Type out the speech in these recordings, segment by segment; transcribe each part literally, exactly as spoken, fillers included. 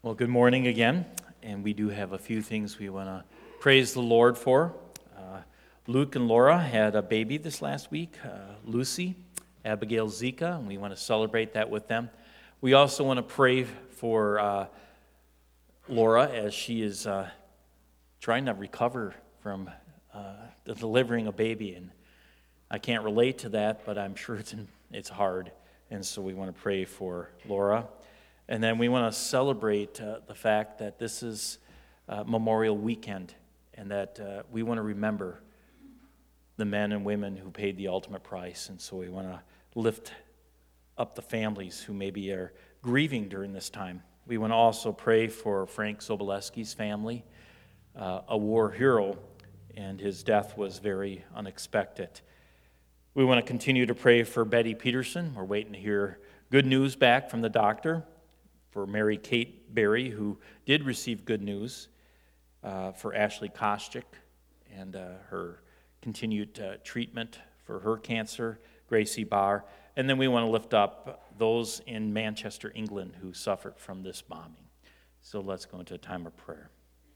Well, good morning again, and we do have a few things we want to praise the Lord for. Uh, Luke and Laura had a baby this last week, uh, Lucy, Abigail Zika, and we want to celebrate that with them. We also want to pray for uh, Laura as she is uh, trying to recover from uh, delivering a baby, and I can't relate to that, but I'm sure it's it's hard, and so we want to pray for Laura. And then we want to celebrate uh, the fact that this is uh, Memorial Weekend, and that uh, we want to remember the men and women who paid the ultimate price. And so we want to lift up the families who maybe are grieving during this time. We want to also pray for Frank Sobolewski's family, uh, a war hero, and his death was very unexpected. We want to continue to pray for Betty Peterson. We're waiting to hear good news back from the doctor. For Mary Kate Berry, who did receive good news, uh, for Ashley Kostyk and uh, her continued uh, treatment for her cancer, Gracie Barr. And then we want to lift up those in Manchester, England, who suffered from this bombing. So let's go into a time of prayer.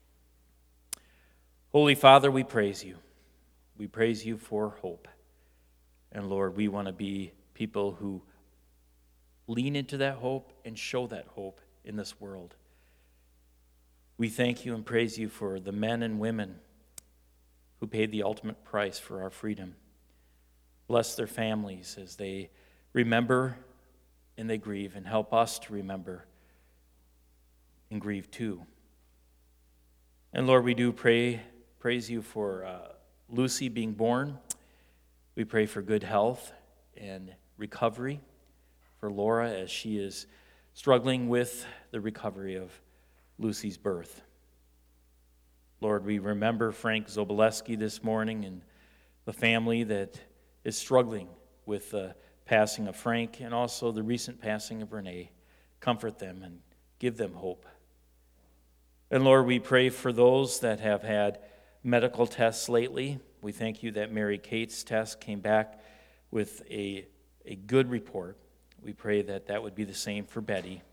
Holy Father, we praise you. We praise you for hope. And Lord, we want to be people who lean into that hope and show that hope in this world. We thank you and praise you for the men and women who paid the ultimate price for our freedom. Bless their families as they remember and they grieve, and help us to remember and grieve too. And Lord, we do pray, praise you for uh, Lucy being born. We pray for good health and recovery for Laura as she is struggling with the recovery of Lucy's birth. Lord, we remember Frank Sobolewski this morning and the family that is struggling with the passing of Frank and also the recent passing of Renee. Comfort them and give them hope. And Lord, we pray for those that have had medical tests lately. We thank you that Mary Kate's test came back with a, a good report. We pray that that would be the same for Betty.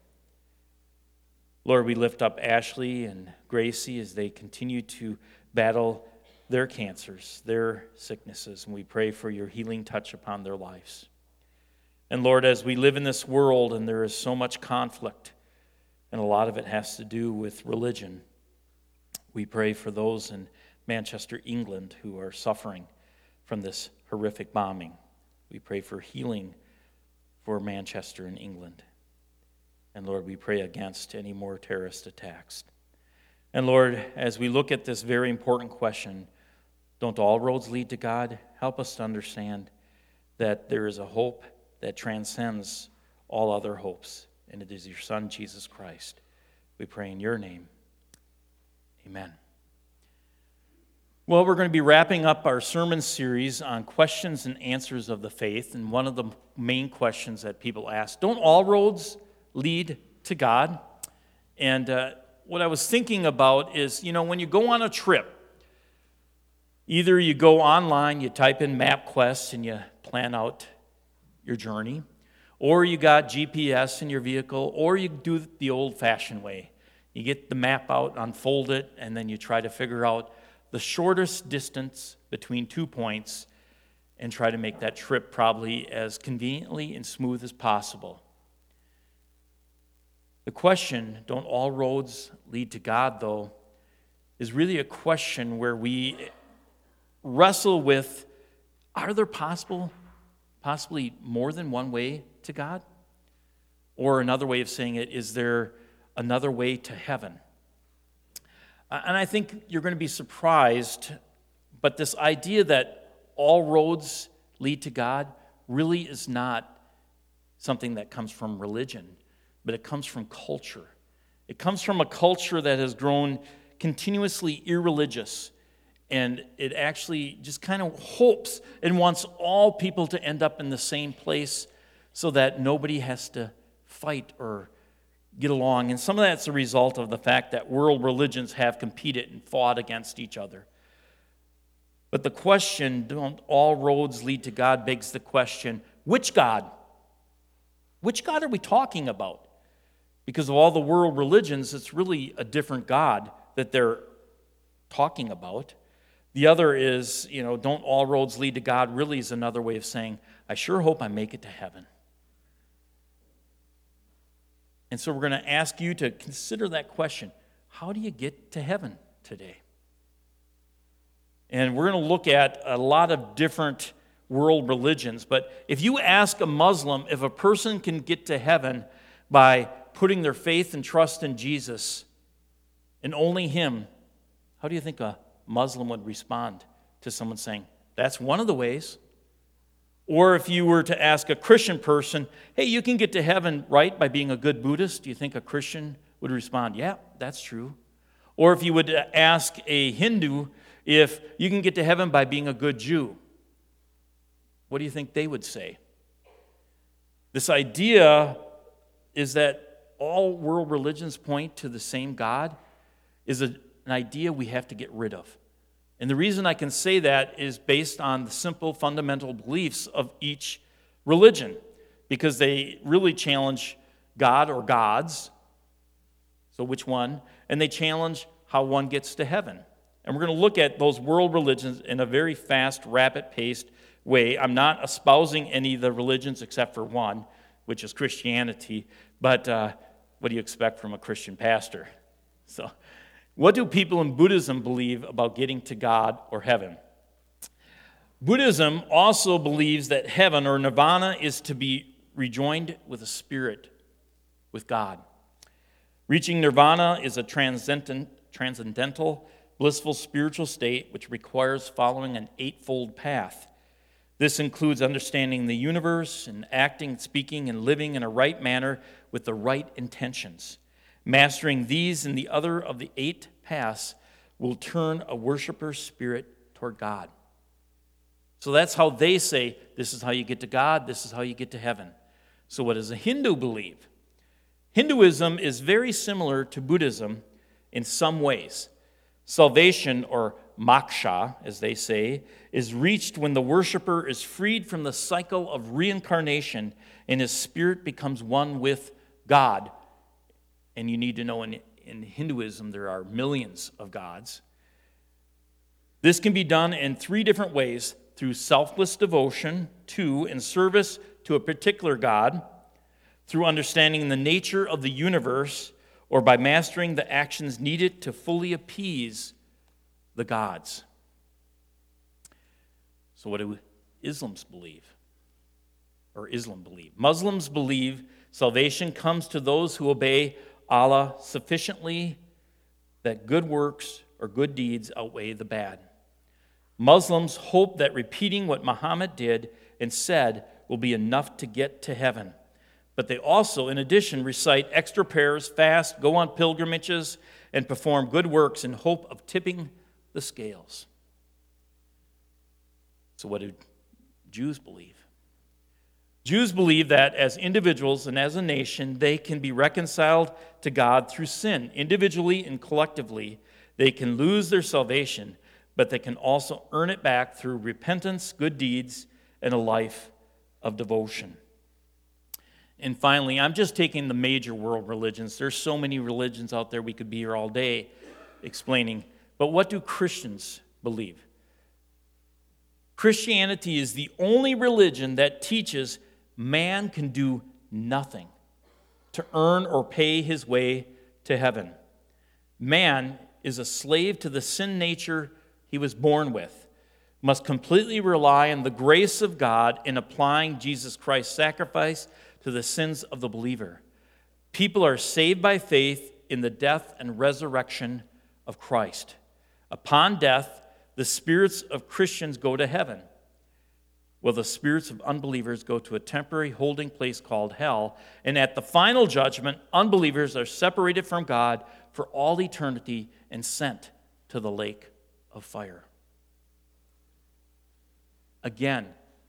Lord, we lift up Ashley and Gracie as they continue to battle their cancers, their sicknesses, and we pray for your healing touch upon their lives. And Lord, as we live in this world and there is so much conflict, and a lot of it has to do with religion, we pray for those in Manchester, England, who are suffering from this horrific bombing. We pray for healing for Manchester and England. And Lord, we pray against any more terrorist attacks. And Lord, as we look at this very important question, don't all roads lead to God? Help us to understand that there is a hope that transcends all other hopes, and it is your Son, Jesus Christ. We pray in your name. Amen. Well, we're going to be wrapping up our sermon series on questions and answers of the faith, and one of the main questions that people ask, don't all roads lead to God? And uh, what I was thinking about is, you know, when you go on a trip, either you go online, you type in MapQuest, and you plan out your journey, or you got G P S in your vehicle, or you do the old-fashioned way. You get the map out, unfold it, and then you try to figure out the shortest distance between two points and try to make that trip probably as conveniently and smooth as possible. The question, don't all roads lead to God, though, is really a question where we wrestle with, are there possible, possibly more than one way to God? Or another way of saying it, is there another way to heaven? And I think you're going to be surprised, but this idea that all roads lead to God really is not something that comes from religion, but it comes from culture. It comes from a culture that has grown continuously irreligious, and it actually just kind of hopes and wants all people to end up in the same place so that nobody has to fight or get along. And some of that's a result of the fact that world religions have competed and fought against each other. But the question, don't all roads lead to God, begs the question, which God? Which God are we talking about? Because of all the world religions, it's really a different God that they're talking about. The other is, you know, don't all roads lead to God, really is another way of saying, I sure hope I make it to heaven. And so we're going to ask you to consider that question. How do you get to heaven today? And we're going to look at a lot of different world religions. But if you ask a Muslim if a person can get to heaven by putting their faith and trust in Jesus and only Him, how do you think a Muslim would respond to someone saying, that's one of the ways? Or if you were to ask a Christian person, hey, you can get to heaven, right, by being a good Buddhist, do you think a Christian would respond, yeah, that's true? Or if you would ask a Hindu if you can get to heaven by being a good Jew, what do you think they would say? This idea is that all world religions point to the same God is a, an idea we have to get rid of. And the reason I can say that is based on the simple fundamental beliefs of each religion, because they really challenge God or gods, so which one, and they challenge how one gets to heaven. And we're going to look at those world religions in a very fast, rapid-paced way. I'm not espousing any of the religions except for one, which is Christianity, but uh, what do you expect from a Christian pastor? So, what do people in Buddhism believe about getting to God or heaven? Buddhism also believes that heaven or nirvana is to be rejoined with a spirit, with God. Reaching nirvana is a transcendent, transcendental, blissful spiritual state which requires following an eightfold path. This includes understanding the universe and acting, speaking, and living in a right manner with the right intentions. Mastering these and the other of the eight paths will turn a worshiper's spirit toward God. So that's how they say, this is how you get to God, this is how you get to heaven. So what does a Hindu believe? Hinduism is very similar to Buddhism in some ways. Salvation, or moksha, as they say, is reached when the worshiper is freed from the cycle of reincarnation and his spirit becomes one with God. And you need to know in, in Hinduism there are millions of gods. This can be done in three different ways: through selfless devotion to and service to a particular god, through understanding the nature of the universe, or by mastering the actions needed to fully appease the gods. So what do Islams believe? Or Islam believe? Muslims believe salvation comes to those who obey Allah sufficiently that good works or good deeds outweigh the bad. Muslims hope that repeating what Muhammad did and said will be enough to get to heaven. But they also, in addition, recite extra prayers, fast, go on pilgrimages, and perform good works in hope of tipping the scales. So what do Jews believe? Jews believe that as individuals and as a nation, they can be reconciled to God through sin. Individually and collectively, they can lose their salvation, but they can also earn it back through repentance, good deeds, and a life of devotion. And finally, I'm just taking the major world religions. There's so many religions out there, we could be here all day explaining. But what do Christians believe? Christianity is the only religion that teaches man can do nothing to earn or pay his way to heaven. Man is a slave to the sin nature he was born with, must completely rely on the grace of God in applying Jesus Christ's sacrifice to the sins of the believer. People are saved by faith in the death and resurrection of Christ. Upon death, the spirits of Christians go to heaven, while the spirits of unbelievers go to a temporary holding place called hell. And at the final judgment, unbelievers are separated from God for all eternity and sent to the lake of fire. Again,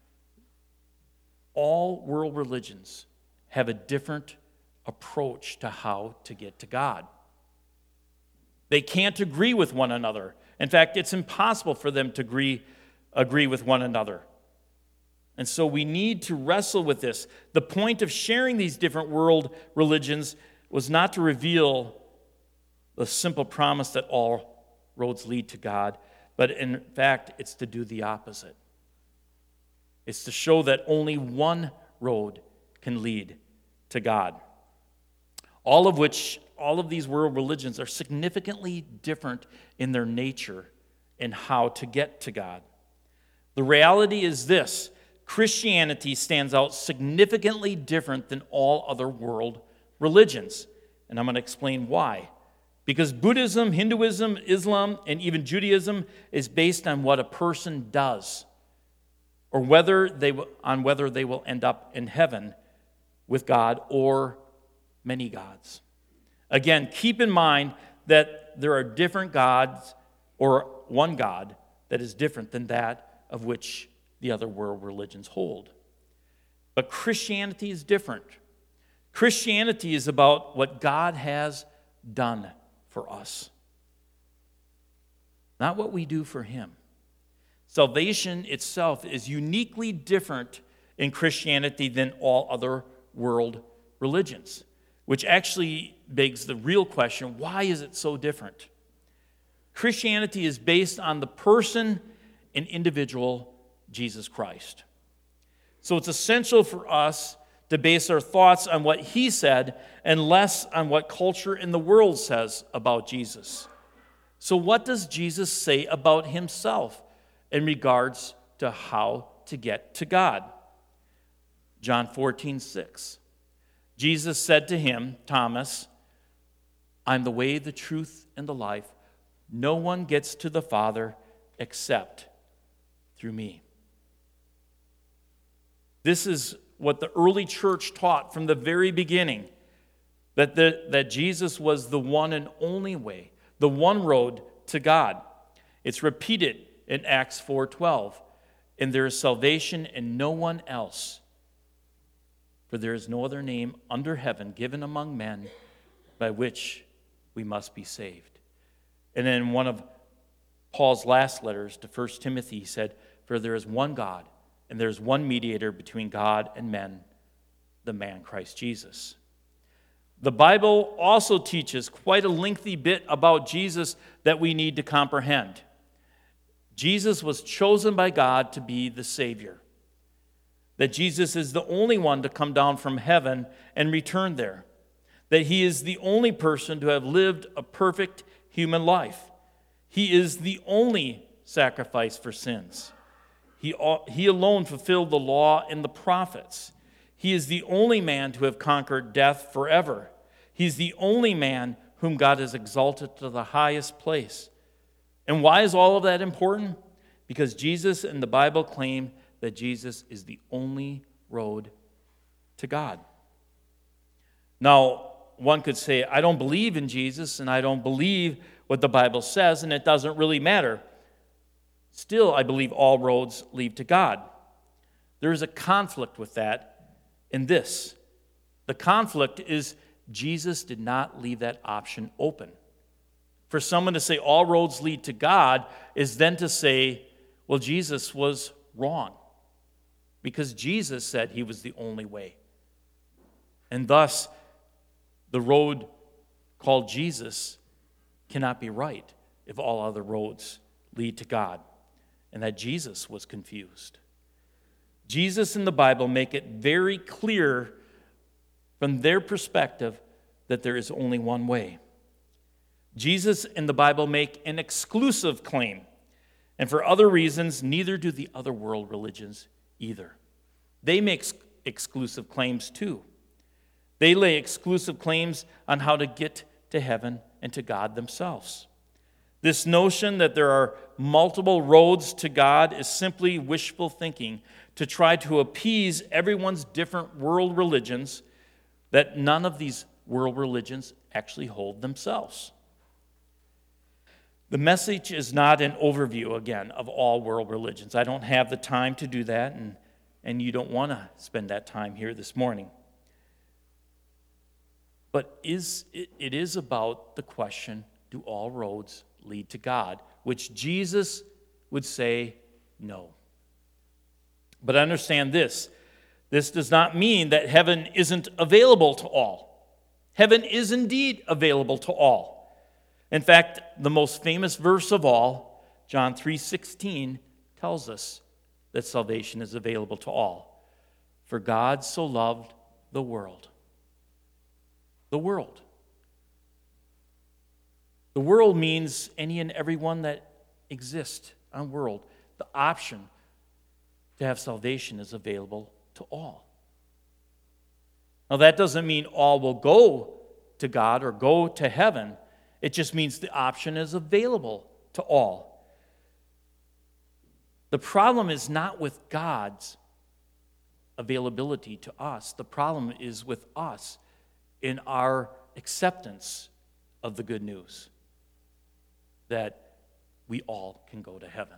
all world religions have a different approach to how to get to God. They can't agree with one another. In fact, it's impossible for them to agree, agree with one another. And so we need to wrestle with this. The point of sharing these different world religions was not to reveal the simple promise that all roads lead to God, but in fact, it's to do the opposite. It's to show that only one road can lead to God. All of which, all of these world religions are significantly different in their nature and how to get to God. The reality is this: Christianity stands out significantly different than all other world religions. And I'm going to explain why. Because Buddhism, Hinduism, Islam, and even Judaism is based on what a person does, or whether they on whether they will end up in heaven with God or many gods. Again, keep in mind that there are different gods, or one God that is different than that of which the other world religions hold. But Christianity is different. Christianity is about what God has done for us, not what we do for Him. Salvation itself is uniquely different in Christianity than all other world religions, which actually begs the real question: why is it so different? Christianity is based on the person and individual Jesus Christ. So it's essential for us to base our thoughts on what He said and less on what culture in the world says about Jesus. So what does Jesus say about Himself in regards to how to get to God? John fourteen six. Jesus said to him, Thomas, I'm the way, the truth, and the life. No one gets to the Father except through me. This is what the early church taught from the very beginning, that, the, that Jesus was the one and only way, the one road to God. It's repeated in Acts four twelve. And there is salvation in no one else, for there is no other name under heaven given among men by which we must be saved. And in one of Paul's last letters to First Timothy, he said, for there is one God, and there is one mediator between God and men, the man Christ Jesus. The Bible also teaches quite a lengthy bit about Jesus that we need to comprehend. Jesus was chosen by God to be the Savior. That Jesus is the only one to come down from heaven and return there. That He is the only person to have lived a perfect human life. He is the only sacrifice for sins. He, he alone fulfilled the law and the prophets. He is the only man to have conquered death forever. He's the only man whom God has exalted to the highest place. And why is all of that important? Because Jesus and the Bible claim that Jesus is the only road to God. Now, one could say, I don't believe in Jesus, and I don't believe what the Bible says, and it doesn't really matter. Still, I believe all roads lead to God. There is a conflict with that in this. The conflict is Jesus did not leave that option open. For someone to say all roads lead to God is then to say, well, Jesus was wrong, because Jesus said He was the only way. And thus, the road called Jesus cannot be right if all other roads lead to God, and that Jesus was confused. Jesus and the Bible make it very clear from their perspective that there is only one way. Jesus and the Bible make an exclusive claim, and for other reasons, neither do the other world religions either. They make exclusive claims too. They lay exclusive claims on how to get to heaven and to God themselves. This notion that there are multiple roads to God is simply wishful thinking to try to appease everyone's different world religions that none of these world religions actually hold themselves. The message is not an overview, again, of all world religions. I don't have the time to do that, and, and you don't want to spend that time here this morning. But is it, it is about the question, do all roads lead to God? Which Jesus would say no. But understand this. This does not mean that heaven isn't available to all. Heaven is indeed available to all. In fact, the most famous verse of all, John three sixteen, tells us that salvation is available to all. For God so loved the world. The world. The world means any and everyone that exists on the world. The option to have salvation is available to all. Now, that doesn't mean all will go to God or go to heaven. It just means the option is available to all. The problem is not with God's availability to us. The problem is with us in our acceptance of the good news that we all can go to heaven.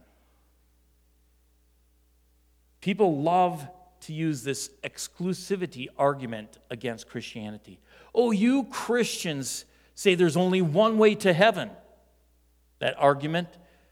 People love to use this exclusivity argument against Christianity. Oh, you Christians say there's only one way to heaven. That argument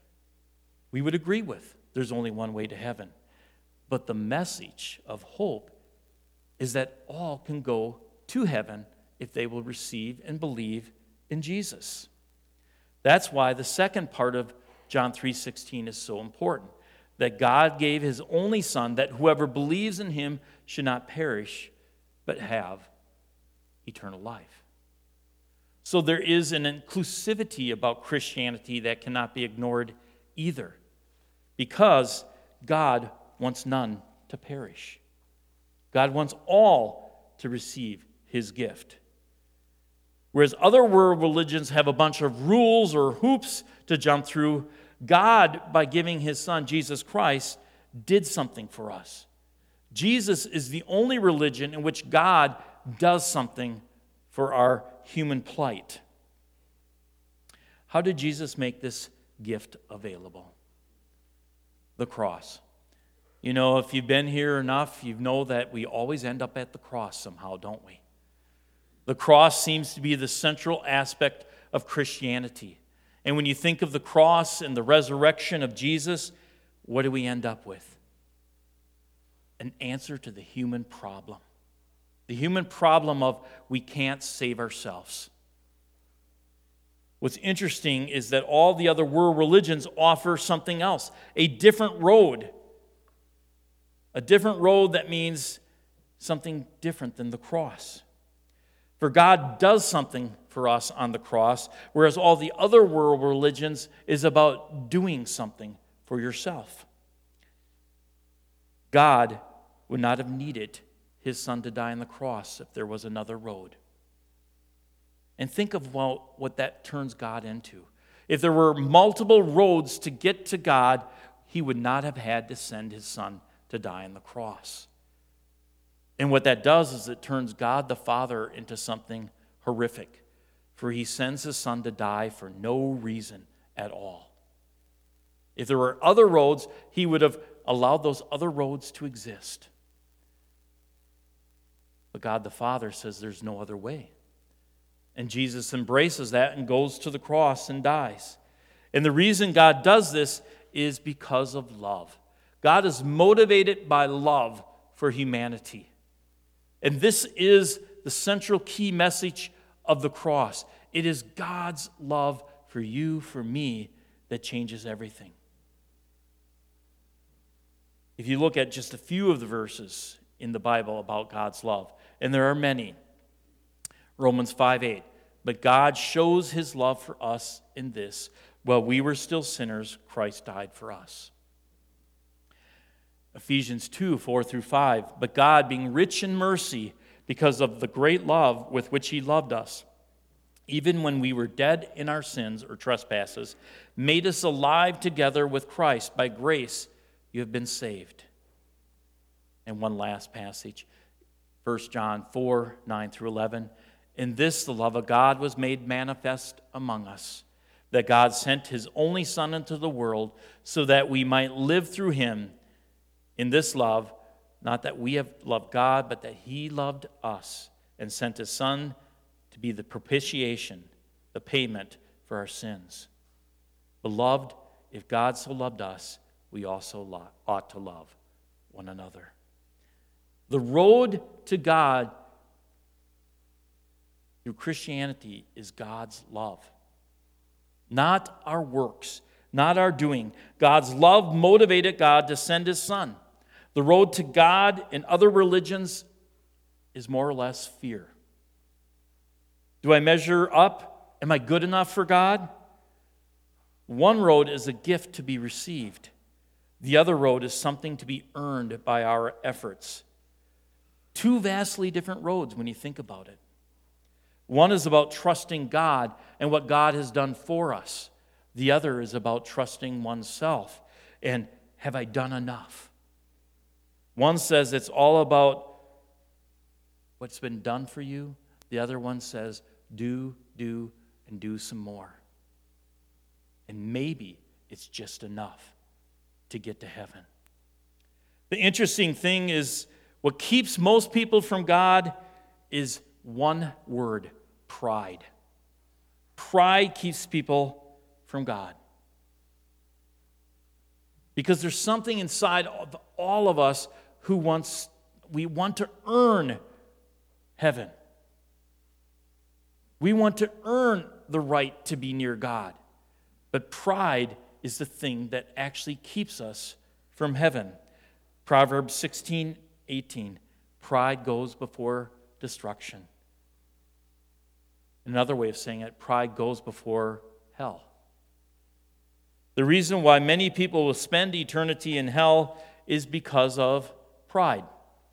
we would agree with. There's only one way to heaven. But the message of hope is that all can go to heaven if they will receive and believe in Jesus. That's why the second part of John three sixteen is so important. That God gave his only Son, that whoever believes in him should not perish, but have eternal life. So there is an inclusivity about Christianity that cannot be ignored either, because God wants none to perish. God wants all to receive his gift. Whereas other world religions have a bunch of rules or hoops to jump through, God, by giving his Son, Jesus Christ, did something for us. Jesus is the only religion in which God does something for our human plight. How did Jesus make this gift available? The cross. You know, if you've been here enough, you know that we always end up at the cross somehow, don't we? The cross seems to be the central aspect of Christianity. And when you think of the cross and the resurrection of Jesus, what do we end up with? An answer to the human problem. The human problem of we can't save ourselves. What's interesting is that all the other world religions offer something else, a different road. A different road that means something different than the cross. For God does something for us on the cross, whereas all the other world religions is about doing something for yourself. God would not have needed his Son to die on the cross if there was another road. And think of what, what that turns God into. If there were multiple roads to get to God, he would not have had to send his Son to die on the cross. And what that does is it turns God the Father into something horrific. For he sends his Son to die for no reason at all. If there were other roads, he would have allowed those other roads to exist. But God the Father says there's no other way. And Jesus embraces that and goes to the cross and dies. And the reason God does this is because of love. God is motivated by love for humanity. And this is the central key message of the cross. It is God's love for you, for me, that changes everything. If you look at just a few of the verses in the Bible about God's love, and there are many, Romans five eight, but God shows his love for us in this: while we were still sinners, Christ died for us. Ephesians two four through five, but God, being rich in mercy, because of the great love with which he loved us, even when we were dead in our sins or trespasses, made us alive together with Christ. By grace you have been saved. And one last passage, First John four nine through eleven. In this the love of God was made manifest among us, that God sent his only Son into the world so that we might live through him. In this love, not that we have loved God, but that he loved us and sent his Son to be the propitiation, the payment for our sins. Beloved, if God so loved us, we also lo- ought to love one another. The road to God through Christianity is God's love. Not our works, not our doing. God's love motivated God to send his Son. The road to God in other religions is more or less fear. Do I measure up? Am I good enough for God? One road is a gift to be received. The other road is something to be earned by our efforts. Two vastly different roads when you think about it. One is about trusting God and what God has done for us. The other is about trusting oneself and have I done enough? One says it's all about what's been done for you. The other one says do, do, and do some more. And maybe it's just enough to get to heaven. The interesting thing is what keeps most people from God is one word: pride. Pride keeps people from God. Because there's something inside of all of us who wants, we want to earn heaven. We want to earn the right to be near God. But pride is the thing that actually keeps us from heaven. Proverbs sixteen eighteen. Pride goes before destruction. Another way of saying it, pride goes before hell. The reason why many people will spend eternity in hell is because of pride.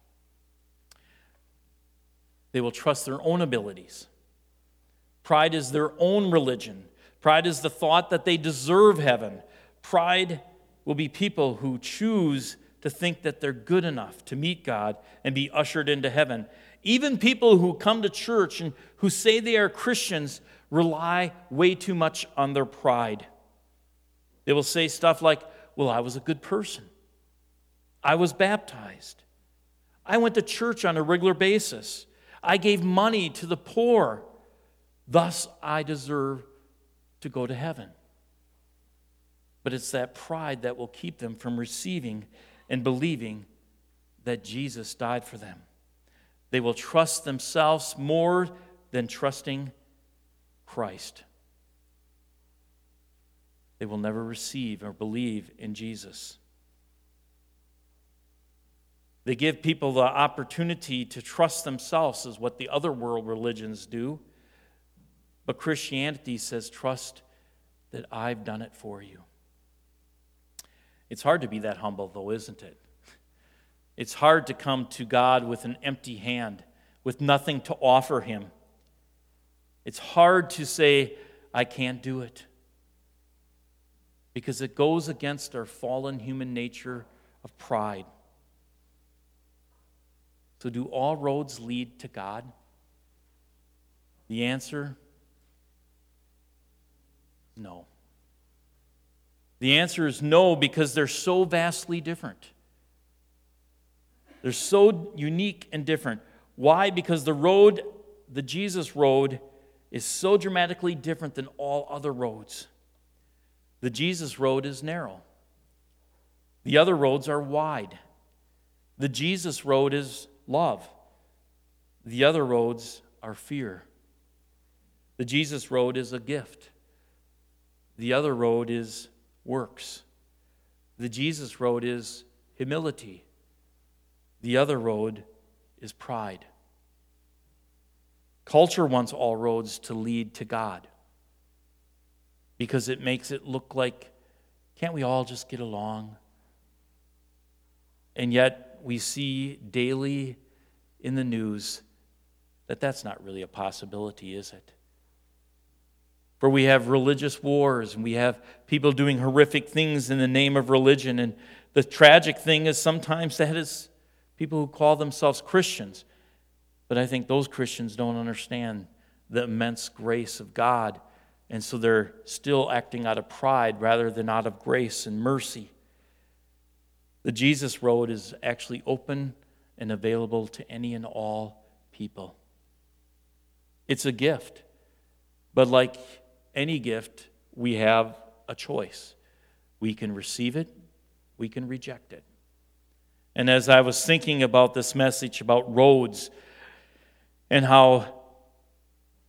They will trust their own abilities. Pride is their own religion. Pride is the thought that they deserve heaven. Pride will be people who choose to think that they're good enough to meet God and be ushered into heaven. Even people who come to church and who say they are Christians rely way too much on their pride. They will say stuff like, well, I was a good person. I was baptized. I went to church on a regular basis. I gave money to the poor. Thus, I deserve to go to heaven. But it's that pride that will keep them from receiving and believing that Jesus died for them. They will trust themselves more than trusting Christ. They will never receive or believe in Jesus. They give people the opportunity to trust themselves, is what the other world religions do. But Christianity says, trust that I've done it for you. It's hard to be that humble, though, isn't it? It's hard to come to God with an empty hand, with nothing to offer him. It's hard to say, I can't do it. Because it goes against our fallen human nature of pride. So do all roads lead to God? The answer, no. The answer is no, because they're so vastly different. They're so unique and different. Why? Because the road, the Jesus road, is so dramatically different than all other roads. The Jesus road is narrow. The other roads are wide. The Jesus road is love. The other roads are fear. The Jesus road is a gift. The other road is works. The Jesus road is humility. The other road is pride. Culture wants all roads to lead to God because it makes it look like, can't we all just get along? And yet we see daily in the news that that's not really a possibility, is it? For we have religious wars, and we have people doing horrific things in the name of religion. And the tragic thing is sometimes that is people who call themselves Christians. But I think those Christians don't understand the immense grace of God. And so they're still acting out of pride rather than out of grace and mercy. The Jesus road is actually open and available to any and all people. It's a gift. But like any gift, we have a choice. We can receive it, we can reject it. And as I was thinking about this message about roads and how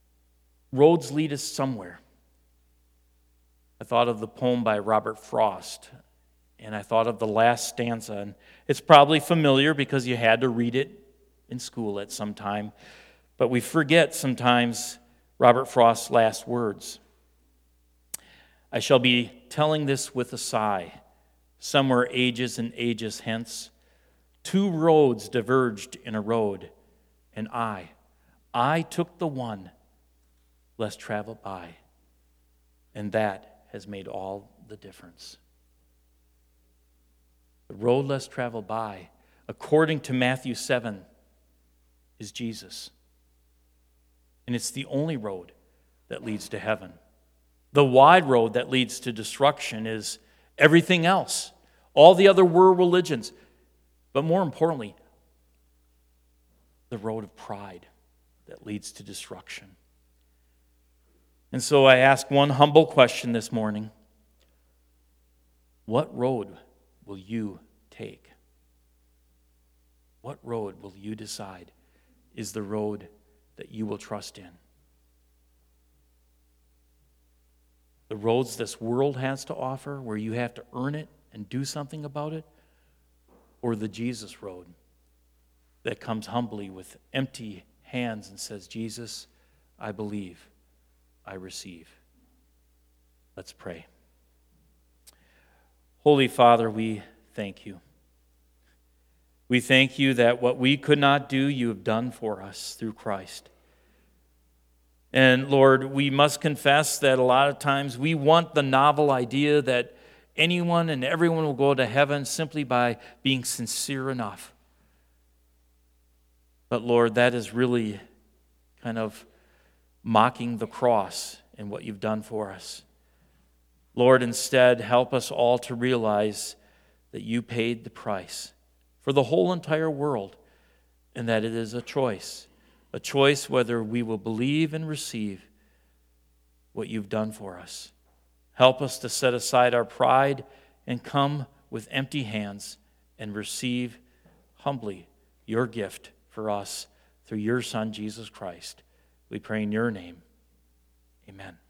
roads lead us somewhere. I thought of the poem by Robert Frost, and I thought of the last stanza. And it's probably familiar because you had to read it in school at some time. But we forget sometimes Robert Frost's last words. I shall be telling this with a sigh. Somewhere ages and ages hence, two roads diverged in a road, and I, I took the one less traveled by, and that has made all the difference. The road less traveled by, according to Matthew seven, is Jesus. And it's the only road that leads to heaven. The wide road that leads to destruction is everything else, all the other world religions. But more importantly, the road of pride that leads to destruction. And so I ask one humble question this morning. What road will you take? What road will you decide is the road that you will trust in? The roads this world has to offer, where you have to earn it and do something about it, or the Jesus road that comes humbly with empty hands and says, Jesus, I believe, I receive. Let's pray. Holy Father, we thank you. We thank you that what we could not do, you have done for us through Christ. And Lord, we must confess that a lot of times we want the novel idea that anyone and everyone will go to heaven simply by being sincere enough. But Lord, that is really kind of mocking the cross and what you've done for us. Lord, instead, help us all to realize that you paid the price for the whole entire world, and that it is a choice, a choice whether we will believe and receive what you've done for us. Help us to set aside our pride and come with empty hands and receive humbly your gift for us through your Son, Jesus Christ. We pray in your name. Amen.